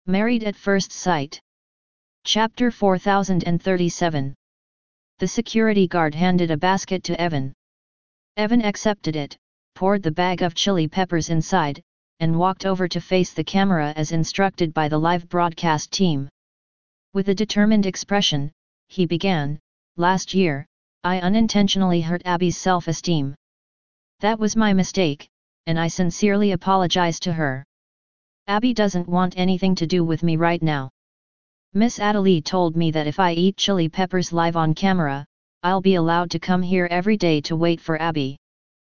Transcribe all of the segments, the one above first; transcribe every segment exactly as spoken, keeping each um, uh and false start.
Married at First Sight. Chapter four thousand thirty-seven. The security guard handed a basket to Evan. Evan accepted it, poured the bag of chili peppers inside, and walked over to face the camera as instructed by the live broadcast team. With a determined expression, he began, "Last year, I unintentionally hurt Abby's self-esteem. That was my mistake, and I sincerely apologize to her. Abby doesn't want anything to do with me right now. Miss Adelie told me that if I eat chili peppers live on camera, I'll be allowed to come here every day to wait for Abby.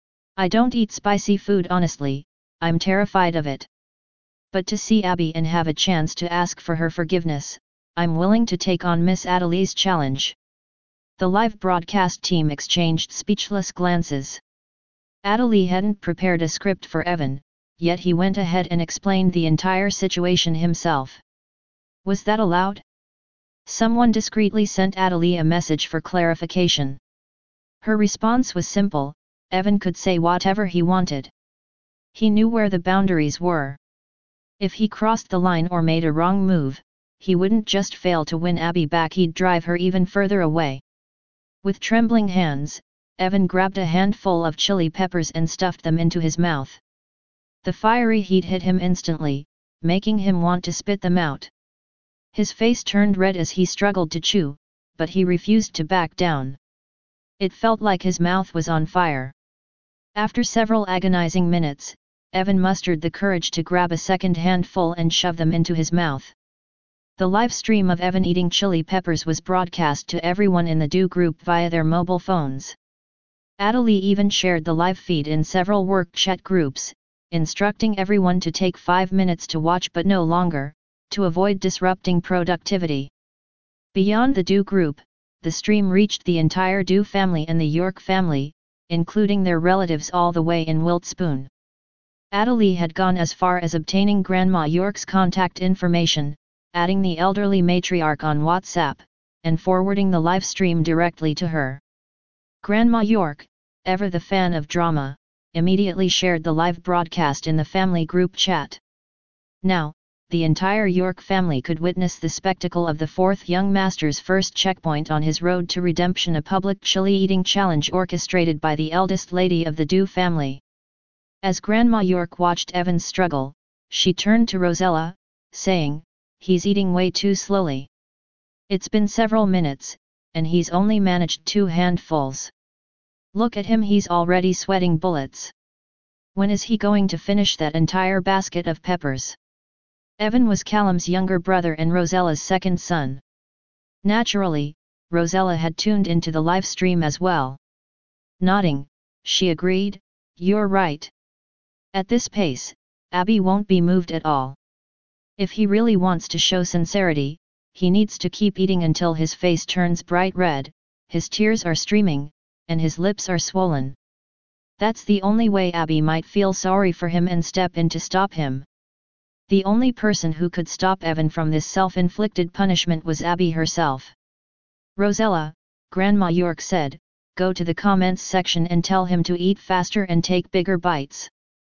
I don't eat spicy food honestly, I'm terrified of it. But to see Abby and have a chance to ask for her forgiveness, I'm willing to take on Miss Adelie's challenge." The live broadcast team exchanged speechless glances. Adelie hadn't prepared a script for Evan, yet he went ahead and explained the entire situation himself. Was that allowed? Someone discreetly sent Adelie a message for clarification. Her response was simple: Evan could say whatever he wanted. He knew where the boundaries were. If he crossed the line or made a wrong move, he wouldn't just fail to win Abby back, he'd drive her even further away. With trembling hands, Evan grabbed a handful of chili peppers and stuffed them into his mouth. The fiery heat hit him instantly, making him want to spit them out. His face turned red as he struggled to chew, but he refused to back down. It felt like his mouth was on fire. After several agonizing minutes, Evan mustered the courage to grab a second handful and shove them into his mouth. The live stream of Evan eating chili peppers was broadcast to everyone in the Do group via their mobile phones. Adelie even shared the live feed in several work chat groups, instructing everyone to take five minutes to watch but no longer, to avoid disrupting productivity. Beyond the Do group, the stream reached the entire Do family and the York family, including their relatives all the way in Wiltspoon. Adelie had gone as far as obtaining Grandma York's contact information, adding the elderly matriarch on WhatsApp, and forwarding the live stream directly to her. Grandma York, ever the fan of drama, immediately shared the live broadcast in the family group chat. Now, the entire York family could witness the spectacle of the fourth young master's first checkpoint on his road to redemption, a public chili eating challenge orchestrated by the eldest lady of the Do family. As Grandma York watched Evan's struggle, she turned to Rosella, saying, "He's eating way too slowly. It's been several minutes, and he's only managed two handfuls. Look at him, he's already sweating bullets. When is he going to finish that entire basket of peppers?" Evan was Callum's younger brother and Rosella's second son. Naturally, Rosella had tuned into the live stream as well. Nodding, she agreed, "You're right. At this pace, Abby won't be moved at all. If he really wants to show sincerity, he needs to keep eating until his face turns bright red, his tears are streaming, and his lips are swollen. That's the only way Abby might feel sorry for him and step in to stop him." The only person who could stop Evan from this self-inflicted punishment was Abby herself. "Rosella," Grandma York said, "go to the comments section and tell him to eat faster and take bigger bites.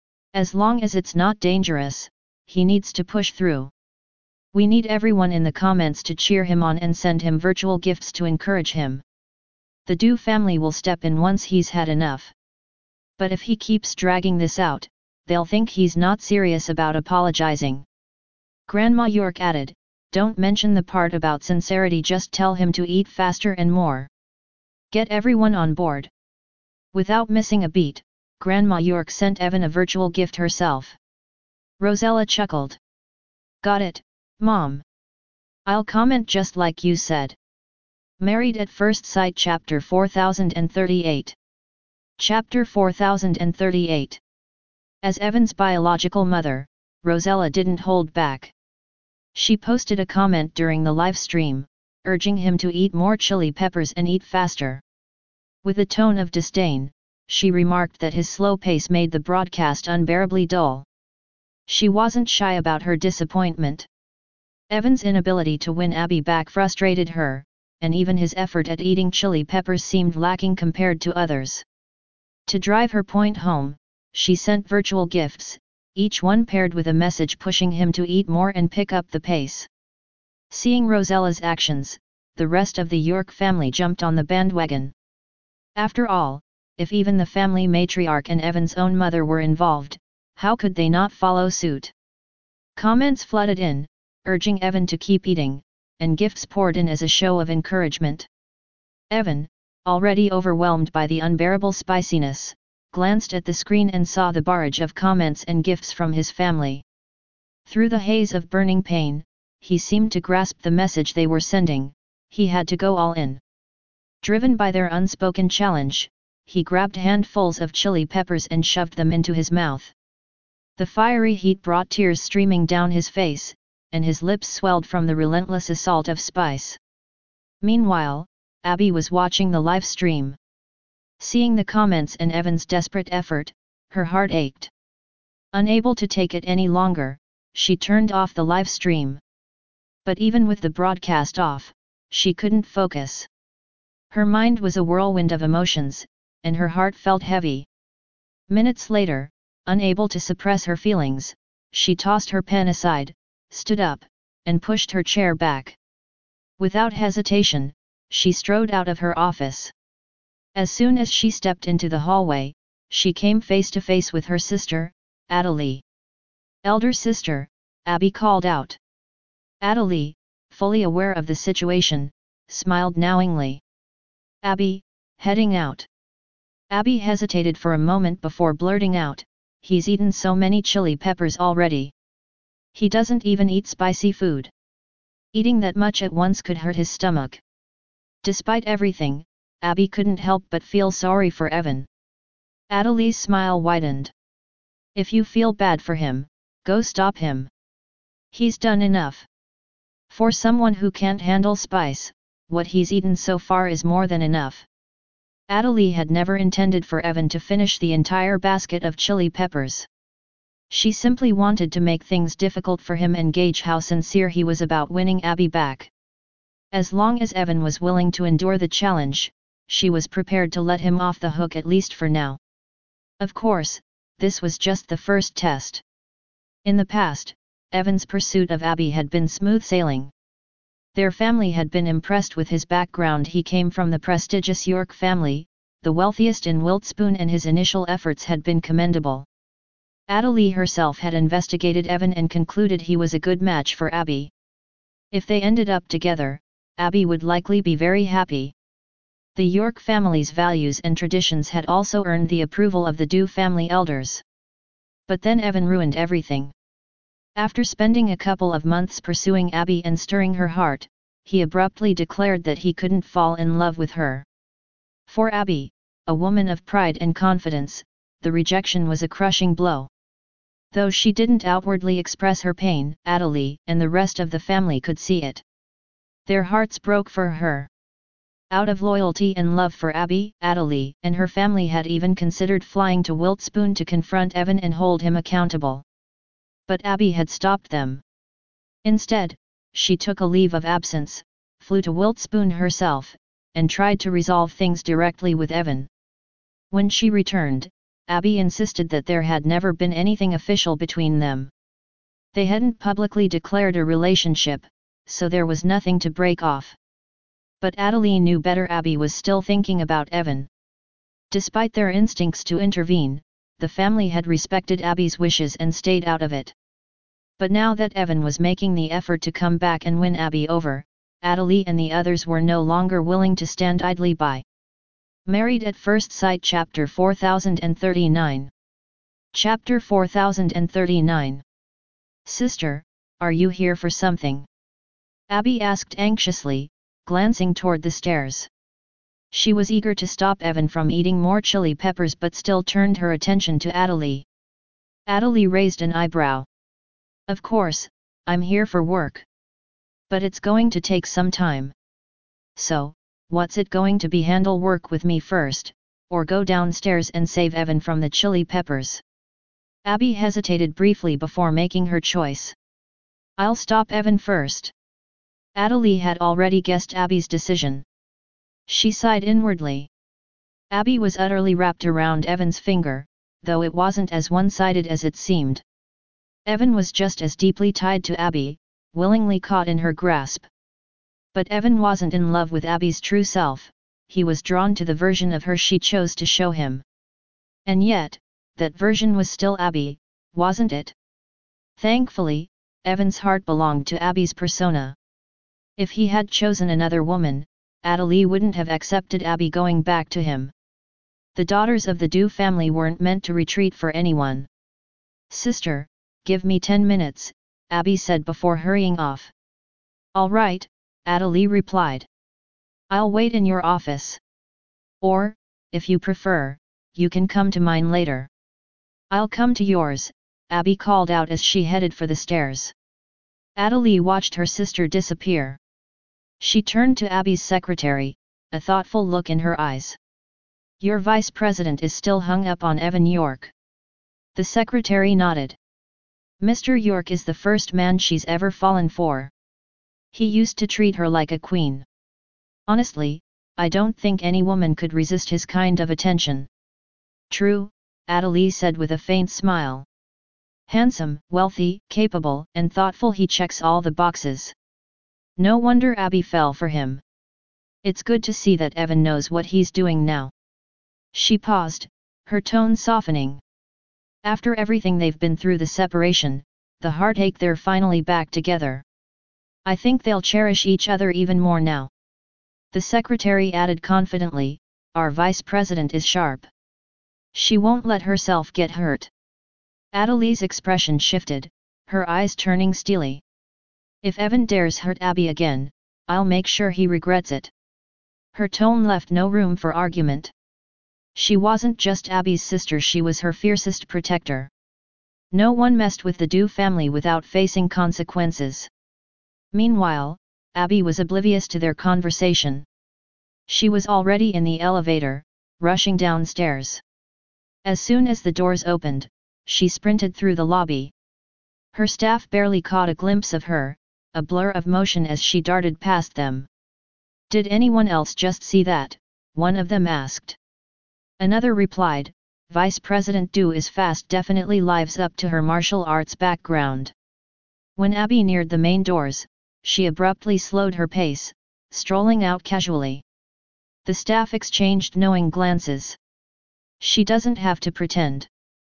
As long as it's not dangerous, he needs to push through. We need everyone in the comments to cheer him on and send him virtual gifts to encourage him. The Do family will step in once he's had enough. But if he keeps dragging this out, they'll think he's not serious about apologizing." Grandma York added, "Don't mention the part about sincerity, just tell him to eat faster and more. Get everyone on board." Without missing a beat, Grandma York sent Evan a virtual gift herself. Rosella chuckled. "Got it, Mom. I'll comment just like you said." Married at First Sight Chapter four thousand thirty-eight. Chapter four thousand thirty-eight. As Evan's biological mother, Rosella didn't hold back. She posted a comment during the live stream, urging him to eat more chili peppers and eat faster. With a tone of disdain, she remarked that his slow pace made the broadcast unbearably dull. She wasn't shy about her disappointment. Evan's inability to win Abby back frustrated her, and even his effort at eating chili peppers seemed lacking compared to others. To drive her point home, she sent virtual gifts, each one paired with a message pushing him to eat more and pick up the pace. Seeing Rosella's actions, the rest of the York family jumped on the bandwagon. After all, if even the family matriarch and Evan's own mother were involved, how could they not follow suit? Comments flooded in, urging Evan to keep eating, and gifts poured in as a show of encouragement. Evan, already overwhelmed by the unbearable spiciness, glanced at the screen and saw the barrage of comments and gifts from his family. Through the haze of burning pain, he seemed to grasp the message they were sending: he had to go all in. Driven by their unspoken challenge, he grabbed handfuls of chili peppers and shoved them into his mouth. The fiery heat brought tears streaming down his face, and his lips swelled from the relentless assault of spice. Meanwhile, Abby was watching the live stream. Seeing the comments and Evan's desperate effort, her heart ached. Unable to take it any longer, she turned off the live stream. But even with the broadcast off, she couldn't focus. Her mind was a whirlwind of emotions, and her heart felt heavy. Minutes later, unable to suppress her feelings, she tossed her pen aside, stood up, and pushed her chair back. Without hesitation, she strode out of her office. As soon as she stepped into the hallway, she came face to face with her sister, Adelie. "Elder sister," Abby called out. Adelie, fully aware of the situation, smiled knowingly. "Abby, heading out?" Abby hesitated for a moment before blurting out, "He's eaten so many chili peppers already. He doesn't even eat spicy food. Eating that much at once could hurt his stomach." Despite everything, Abby couldn't help but feel sorry for Evan. Adelie's smile widened. "If you feel bad for him, go stop him. He's done enough. For someone who can't handle spice, what he's eaten so far is more than enough." Adelie had never intended for Evan to finish the entire basket of chili peppers. She simply wanted to make things difficult for him and gauge how sincere he was about winning Abby back. As long as Evan was willing to endure the challenge, she was prepared to let him off the hook at least for now. Of course, this was just the first test. In the past, Evan's pursuit of Abby had been smooth sailing. Their family had been impressed with his background. He came from the prestigious York family, the wealthiest in Wiltspoon, and his initial efforts had been commendable. Adelie herself had investigated Evan and concluded he was a good match for Abby. If they ended up together, Abby would likely be very happy. The York family's values and traditions had also earned the approval of the Dew family elders. But then Evan ruined everything. After spending a couple of months pursuing Abby and stirring her heart, he abruptly declared that he couldn't fall in love with her. For Abby, a woman of pride and confidence, the rejection was a crushing blow. Though she didn't outwardly express her pain, Adelie and the rest of the family could see it. Their hearts broke for her. Out of loyalty and love for Abby, Adelie and her family had even considered flying to Wiltspoon to confront Evan and hold him accountable. But Abby had stopped them. Instead, she took a leave of absence, flew to Wiltspoon herself, and tried to resolve things directly with Evan. When she returned, Abby insisted that there had never been anything official between them. They hadn't publicly declared a relationship, so there was nothing to break off. But Adelie knew better. Abby was still thinking about Evan. Despite their instincts to intervene, the family had respected Abby's wishes and stayed out of it. But now that Evan was making the effort to come back and win Abby over, Adelie and the others were no longer willing to stand idly by. Married at First Sight Chapter four thousand thirty-nine. Chapter four thousand thirty-nine. "Sister, are you here for something?" Abby asked anxiously, glancing toward the stairs. She was eager to stop Evan from eating more chili peppers but still turned her attention to Adelie. Adelie raised an eyebrow. "Of course, I'm here for work. But it's going to take some time. So, what's it going to be? Handle work with me first, or go downstairs and save Evan from the chili peppers?" Abby hesitated briefly before making her choice. "I'll stop Evan first." Adelie had already guessed Abby's decision. She sighed inwardly. Abby was utterly wrapped around Evan's finger, though it wasn't as one-sided as it seemed. Evan was just as deeply tied to Abby, willingly caught in her grasp. But Evan wasn't in love with Abby's true self, he was drawn to the version of her she chose to show him. And yet, that version was still Abby, wasn't it? Thankfully, Evan's heart belonged to Abby's persona. If he had chosen another woman, Adelie wouldn't have accepted Abby going back to him. The daughters of the Dew family weren't meant to retreat for anyone. "Sister, give me ten minutes, Abby said before hurrying off. "All right," Adelie replied. "I'll wait in your office. Or, if you prefer, you can come to mine later." "I'll come to yours," Abby called out as she headed for the stairs. Adelie watched her sister disappear. She turned to Abby's secretary, a thoughtful look in her eyes. "Your vice president is still hung up on Evan York." The secretary nodded. "Mister York is the first man she's ever fallen for. He used to treat her like a queen. Honestly, I don't think any woman could resist his kind of attention." "True," Adelie said with a faint smile. "Handsome, wealthy, capable, and thoughtful, he checks all the boxes. No wonder Abby fell for him. It's good to see that Evan knows what he's doing now." She paused, her tone softening. "After everything they've been through, the separation, the heartache, they're finally back together. I think they'll cherish each other even more now." The secretary added confidently, "Our vice president is sharp. She won't let herself get hurt." Adelie's expression shifted, her eyes turning steely. "If Evan dares hurt Abby again, I'll make sure he regrets it." Her tone left no room for argument. She wasn't just Abby's sister, she was her fiercest protector. No one messed with the Dew family without facing consequences. Meanwhile, Abby was oblivious to their conversation. She was already in the elevator, rushing downstairs. As soon as the doors opened, she sprinted through the lobby. Her staff barely caught a glimpse of her, a blur of motion as she darted past them. "Did anyone else just see that?" one of them asked. Another replied, "Vice President Dew is fast, definitely lives up to her martial arts background." When Abby neared the main doors, she abruptly slowed her pace, strolling out casually. The staff exchanged knowing glances. "She doesn't have to pretend.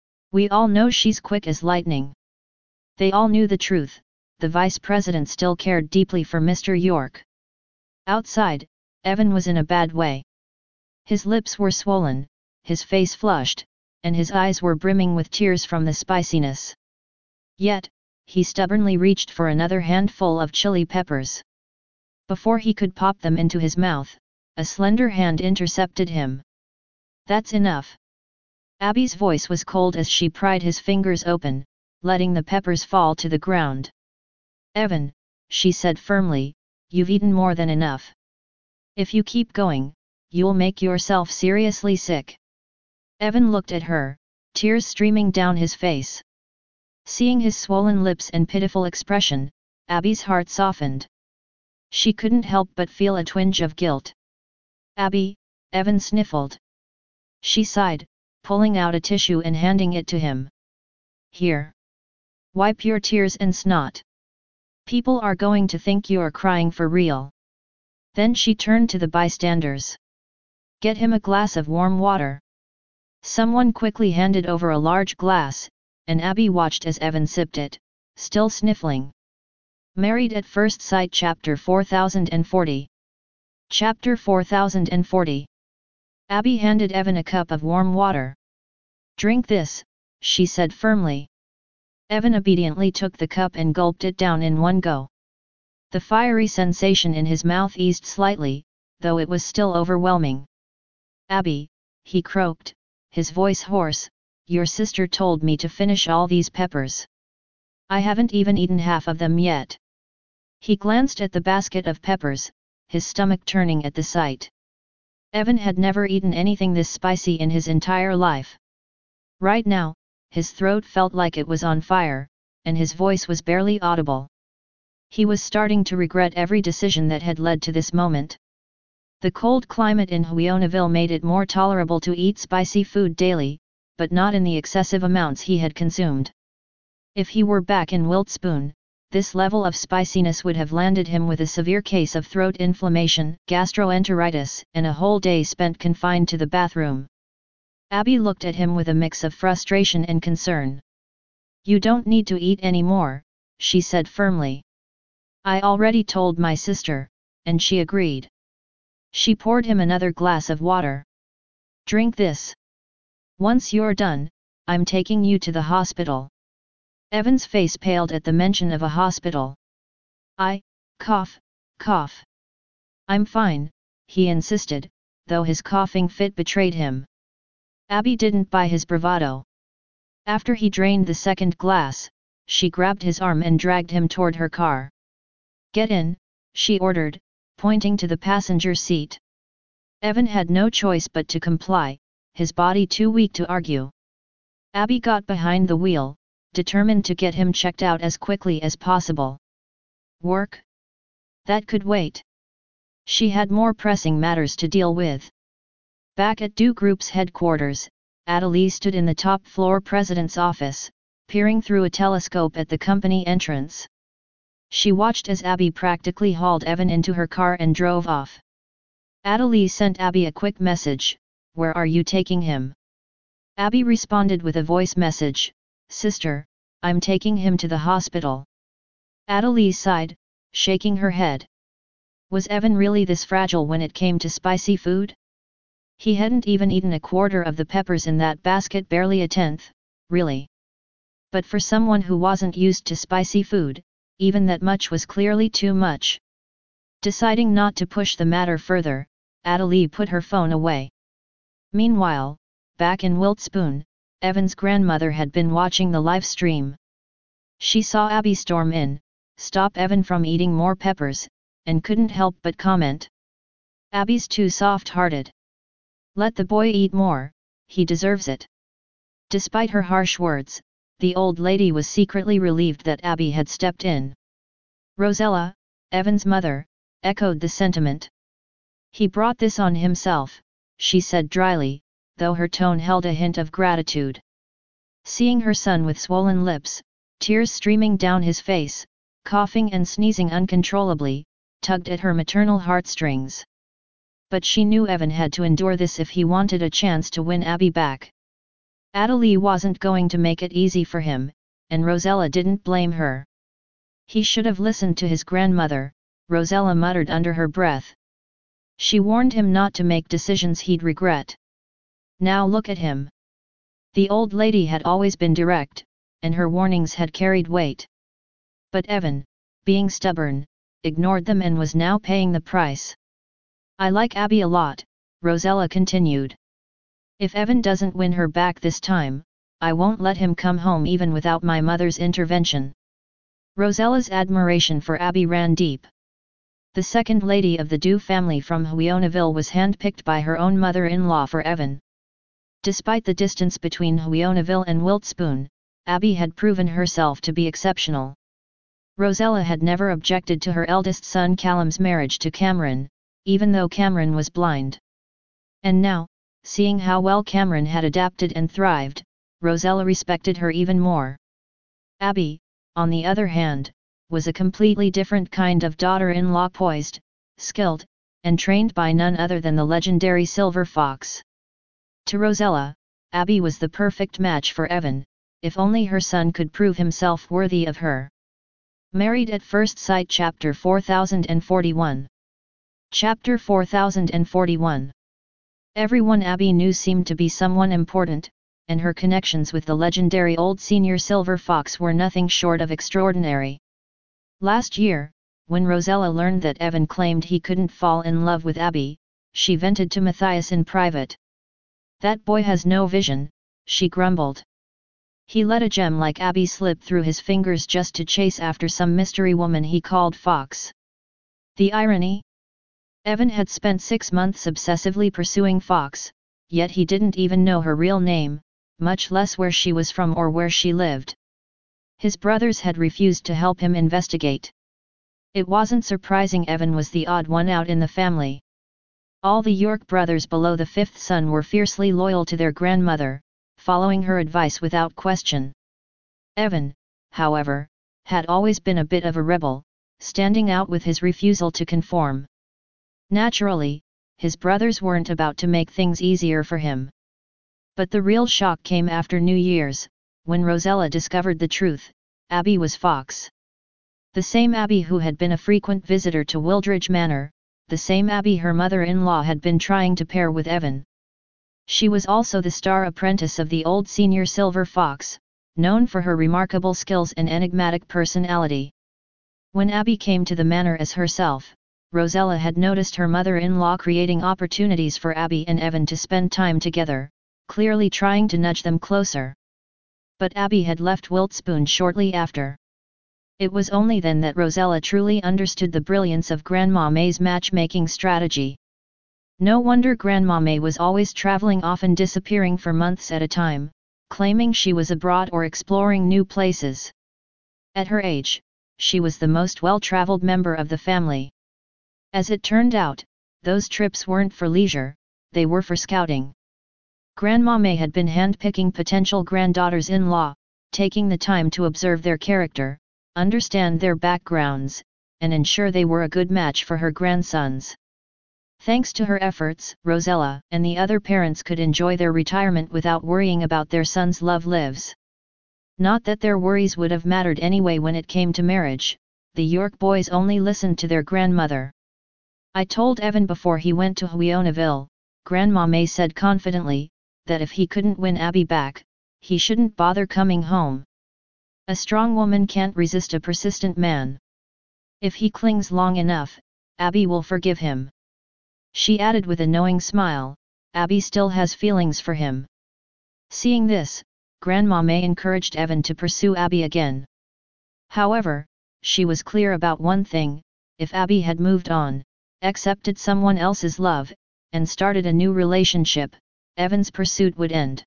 We all know she's quick as lightning." They all knew the truth, the vice president still cared deeply for Mister York. Outside, Evan was in a bad way. His lips were swollen, his face flushed, and his eyes were brimming with tears from the spiciness. Yet, he stubbornly reached for another handful of chili peppers. Before he could pop them into his mouth, a slender hand intercepted him. "That's enough." Abby's voice was cold as she pried his fingers open, letting the peppers fall to the ground. "Evan," she said firmly, "you've eaten more than enough. If you keep going, you'll make yourself seriously sick." Evan looked at her, tears streaming down his face. Seeing his swollen lips and pitiful expression, Abby's heart softened. She couldn't help but feel a twinge of guilt. "Abby," Evan sniffled. She sighed, pulling out a tissue and handing it to him. "Here. Wipe your tears and snot. People are going to think you're crying for real." Then she turned to the bystanders. "Get him a glass of warm water." Someone quickly handed over a large glass, and Abby watched as Evan sipped it, still sniffling. Married at First Sight Chapter four thousand forty. Chapter four thousand forty. Abby handed Evan a cup of warm water. "Drink this," she said firmly. Evan obediently took the cup and gulped it down in one go. The fiery sensation in his mouth eased slightly, though it was still overwhelming. "Abby," he croaked, his voice hoarse, "your sister told me to finish all these peppers. I haven't even eaten half of them yet." He glanced at the basket of peppers, his stomach turning at the sight. Evan had never eaten anything this spicy in his entire life. Right now, his throat felt like it was on fire, and his voice was barely audible. He was starting to regret every decision that had led to this moment. The cold climate in Huionaville made it more tolerable to eat spicy food daily, but not in the excessive amounts he had consumed. If he were back in Wiltspoon, this level of spiciness would have landed him with a severe case of throat inflammation, gastroenteritis, and a whole day spent confined to the bathroom. Abby looked at him with a mix of frustration and concern. "You don't need to eat any more," she said firmly. "I already told my sister, and she agreed." She poured him another glass of water. "Drink this. Once you're done, I'm taking you to the hospital." Evan's face paled at the mention of a hospital. I, cough, cough. "I'm fine," he insisted, though his coughing fit betrayed him. Abby didn't buy his bravado. After he drained the second glass, she grabbed his arm and dragged him toward her car. "Get in," she ordered, pointing to the passenger seat. Evan had no choice but to comply, his body too weak to argue. Abby got behind the wheel, determined to get him checked out as quickly as possible. Work? That could wait. She had more pressing matters to deal with. Back at Do Group's headquarters, Adelie stood in the top-floor president's office, peering through a telescope at the company entrance. She watched as Abby practically hauled Evan into her car and drove off. Adelie sent Abby a quick message, "Where are you taking him?" Abby responded with a voice message, "Sister, I'm taking him to the hospital." Adelie sighed, shaking her head. Was Evan really this fragile when it came to spicy food? He hadn't even eaten a quarter of the peppers in that basket, barely a tenth, really. But for someone who wasn't used to spicy food, even that much was clearly too much. Deciding not to push the matter further, Adelie put her phone away. Meanwhile, back in Wiltspoon, Evan's grandmother had been watching the live stream. She saw Abby storm in, stop Evan from eating more peppers, and couldn't help but comment. "Abby's too soft-hearted. Let the boy eat more, he deserves it." Despite her harsh words, the old lady was secretly relieved that Abby had stepped in. Rosella, Evan's mother, echoed the sentiment. "He brought this on himself," she said dryly, though her tone held a hint of gratitude. Seeing her son with swollen lips, tears streaming down his face, coughing and sneezing uncontrollably, tugged at her maternal heartstrings. But she knew Evan had to endure this if he wanted a chance to win Abby back. Adelie wasn't going to make it easy for him, and Rosella didn't blame her. "He should have listened to his grandmother," Rosella muttered under her breath. She warned him not to make decisions he'd regret. Now look at him. The old lady had always been direct, and her warnings had carried weight. But Evan, being stubborn, ignored them and was now paying the price. "I like Abby a lot," Rosella continued. "If Evan doesn't win her back this time, I won't let him come home even without my mother's intervention." Rosella's admiration for Abby ran deep. The second lady of the Dew family from Huionaville was handpicked by her own mother-in-law for Evan. Despite the distance between Huionaville and Wiltspoon, Abby had proven herself to be exceptional. Rosella had never objected to her eldest son Callum's marriage to Cameron, even though Cameron was blind. And now, seeing how well Cameron had adapted and thrived, Rosella respected her even more. Abby, on the other hand, was a completely different kind of daughter-in-law, poised, skilled, and trained by none other than the legendary Silver Fox. To Rosella, Abby was the perfect match for Evan, if only her son could prove himself worthy of her. Married at First Sight Chapter four thousand forty-one. Chapter four thousand forty-one. Everyone Abby knew seemed to be someone important, and her connections with the legendary old senior Silver Fox were nothing short of extraordinary. Last year, when Rosella learned that Evan claimed he couldn't fall in love with Abby, she vented to Matthias in private. "That boy has no vision," she grumbled. "He let a gem like Abby slip through his fingers just to chase after some mystery woman he called Fox." The irony? Evan had spent six months obsessively pursuing Fox, yet he didn't even know her real name, much less where she was from or where she lived. His brothers had refused to help him investigate. It wasn't surprising Evan was the odd one out in the family. All the York brothers below the fifth son were fiercely loyal to their grandmother, following her advice without question. Evan, however, had always been a bit of a rebel, standing out with his refusal to conform. Naturally, his brothers weren't about to make things easier for him. But the real shock came after New Year's, when Rosella discovered the truth: Abby was Fox. The same Abby who had been a frequent visitor to Wildridge Manor, the same Abby her mother-in-law had been trying to pair with Evan. She was also the star apprentice of the old senior Silver Fox, known for her remarkable skills and enigmatic personality. When Abby came to the manor as herself, Rosella had noticed her mother-in-law creating opportunities for Abby and Evan to spend time together, clearly trying to nudge them closer. But Abby had left Wiltspoon shortly after. It was only then that Rosella truly understood the brilliance of Grandma May's matchmaking strategy. No wonder Grandma May was always traveling, often disappearing for months at a time, claiming she was abroad or exploring new places. At her age, she was the most well-traveled member of the family. As it turned out, those trips weren't for leisure, they were for scouting. Grandma May had been handpicking potential granddaughters-in-law, taking the time to observe their character, understand their backgrounds, and ensure they were a good match for her grandsons. Thanks to her efforts, Rosella and the other parents could enjoy their retirement without worrying about their sons' love lives. Not that their worries would have mattered anyway when it came to marriage. The York boys only listened to their grandmother. "I told Evan before he went to Huionaville," Grandma May said confidently, "that if he couldn't win Abby back, he shouldn't bother coming home. A strong woman can't resist a persistent man. If he clings long enough, Abby will forgive him." She added with a knowing smile, "Abby still has feelings for him." Seeing this, Grandma May encouraged Evan to pursue Abby again. However, she was clear about one thing: if Abby had moved on, accepted someone else's love, and started a new relationship, Evan's pursuit would end.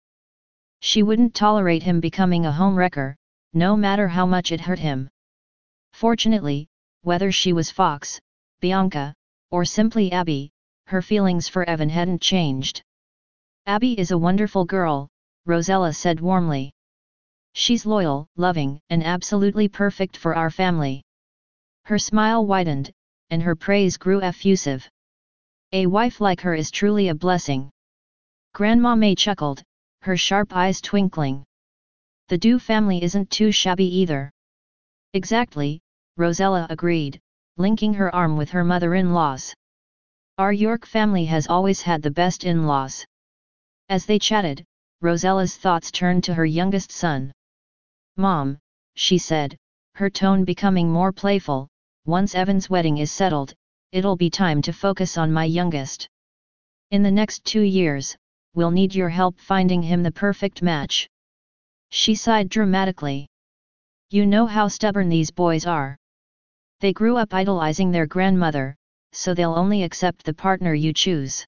She wouldn't tolerate him becoming a homewrecker, no matter how much it hurt him. Fortunately, whether she was Fox, Bianca, or simply Abby, her feelings for Evan hadn't changed. "Abby is a wonderful girl," Rosella said warmly. "She's loyal, loving, and absolutely perfect for our family." Her smile widened, and her praise grew effusive. "A wife like her is truly a blessing." Grandma May chuckled, her sharp eyes twinkling. "The Dew family isn't too shabby either." "Exactly," Rosella agreed, linking her arm with her mother-in-law's. "Our York family has always had the best in-laws." As they chatted, Rosella's thoughts turned to her youngest son. "Mom," she said, her tone becoming more playful, "once Evan's wedding is settled, it'll be time to focus on my youngest. In the next two years, we'll need your help finding him the perfect match." She sighed dramatically. "You know how stubborn these boys are. They grew up idolizing their grandmother, so they'll only accept the partner you choose.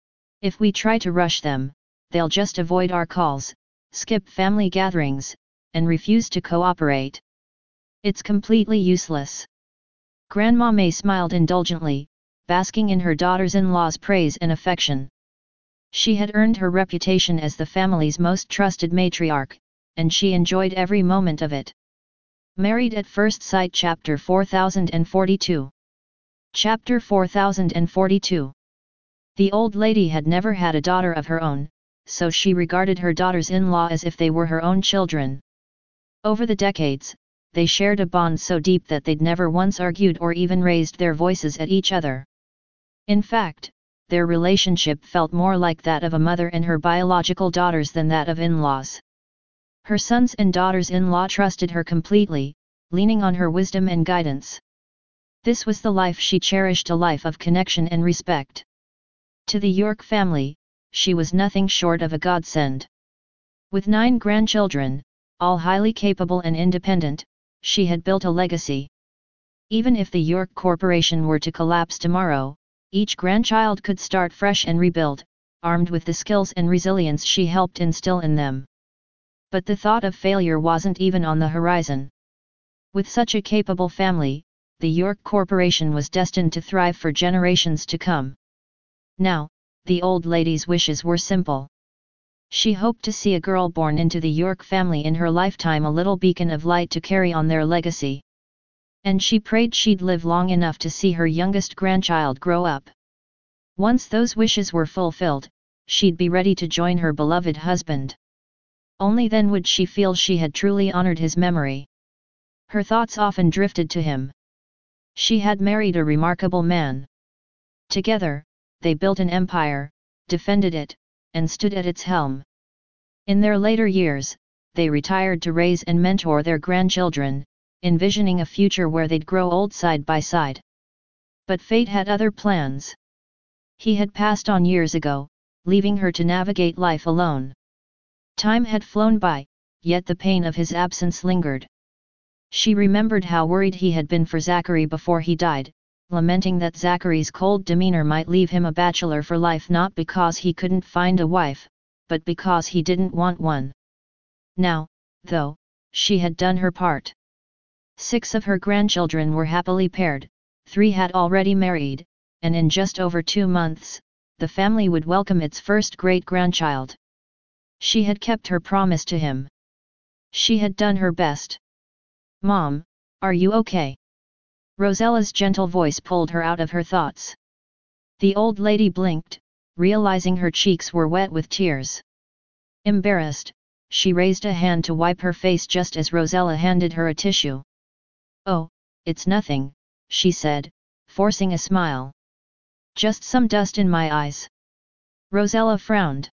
If we try to rush them, they'll just avoid our calls, skip family gatherings, and refuse to cooperate. It's completely useless." Grandma May smiled indulgently, basking in her daughters-in-law's praise and affection. She had earned her reputation as the family's most trusted matriarch, and she enjoyed every moment of it. Married at First Sight Chapter four thousand forty-two. Chapter four thousand forty-two. The old lady had never had a daughter of her own, so she regarded her daughters-in-law as if they were her own children. Over the decades, they shared a bond so deep that they'd never once argued or even raised their voices at each other. In fact, their relationship felt more like that of a mother and her biological daughters than that of in-laws. Her sons and daughters-in-law trusted her completely, leaning on her wisdom and guidance. This was the life she cherished, a life of connection and respect. To the York family, she was nothing short of a godsend. With nine grandchildren, all highly capable and independent, she had built a legacy. Even if the York Corporation were to collapse tomorrow, each grandchild could start fresh and rebuild, armed with the skills and resilience she helped instill in them. But the thought of failure wasn't even on the horizon. With such a capable family, the York Corporation was destined to thrive for generations to come. Now, the old lady's wishes were simple. She hoped to see a girl born into the York family in her lifetime, a little beacon of light to carry on their legacy. And she prayed she'd live long enough to see her youngest grandchild grow up. Once those wishes were fulfilled, she'd be ready to join her beloved husband. Only then would she feel she had truly honored his memory. Her thoughts often drifted to him. She had married a remarkable man. Together, they built an empire, defended it, and stood at its helm. In their later years, they retired to raise and mentor their grandchildren, envisioning a future where they'd grow old side by side. But fate had other plans. He had passed on years ago, leaving her to navigate life alone. Time had flown by, yet the pain of his absence lingered. She remembered how worried he had been for Zachary before he died, lamenting that Zachary's cold demeanor might leave him a bachelor for life, not because he couldn't find a wife, but because he didn't want one. Now, though, she had done her part. Six of her grandchildren were happily paired, three had already married, and in just over two months, the family would welcome its first great-grandchild. She had kept her promise to him. She had done her best. "Mom, are you okay?" Rosella's gentle voice pulled her out of her thoughts. The old lady blinked, realizing her cheeks were wet with tears. Embarrassed, she raised a hand to wipe her face just as Rosella handed her a tissue. "Oh, it's nothing," she said, forcing a smile. "Just some dust in my eyes." Rosella frowned.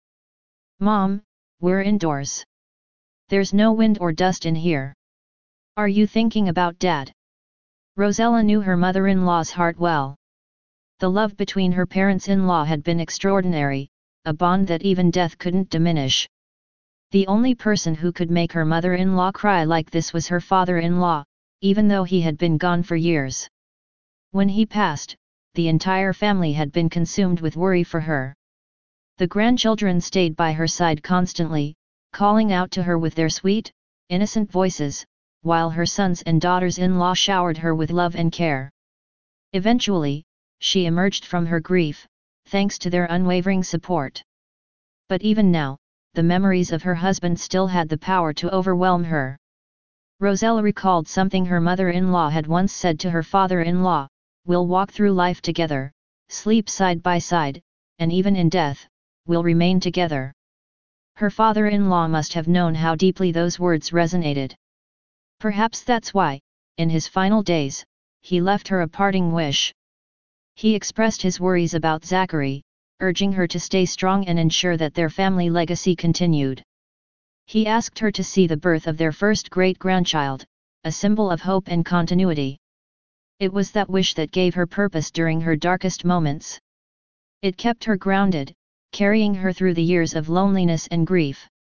"Mom, we're indoors. There's no wind or dust in here. Are you thinking about Dad?" Rosella knew her mother-in-law's heart well. The love between her parents-in-law had been extraordinary, a bond that even death couldn't diminish. The only person who could make her mother-in-law cry like this was her father-in-law, even though he had been gone for years. When he passed, the entire family had been consumed with worry for her. The grandchildren stayed by her side constantly, calling out to her with their sweet, innocent voices, while her sons and daughters-in-law showered her with love and care. Eventually, she emerged from her grief, thanks to their unwavering support. But even now, the memories of her husband still had the power to overwhelm her. Rosella recalled something her mother-in-law had once said to her father-in-law: "We'll walk through life together, sleep side by side, and even in death, we'll remain together." Her father-in-law must have known how deeply those words resonated. Perhaps that's why, in his final days, he left her a parting wish. He expressed his worries about Zachary, urging her to stay strong and ensure that their family legacy continued. He asked her to see the birth of their first great-grandchild, a symbol of hope and continuity. It was that wish that gave her purpose during her darkest moments. It kept her grounded, carrying her through the years of loneliness and grief.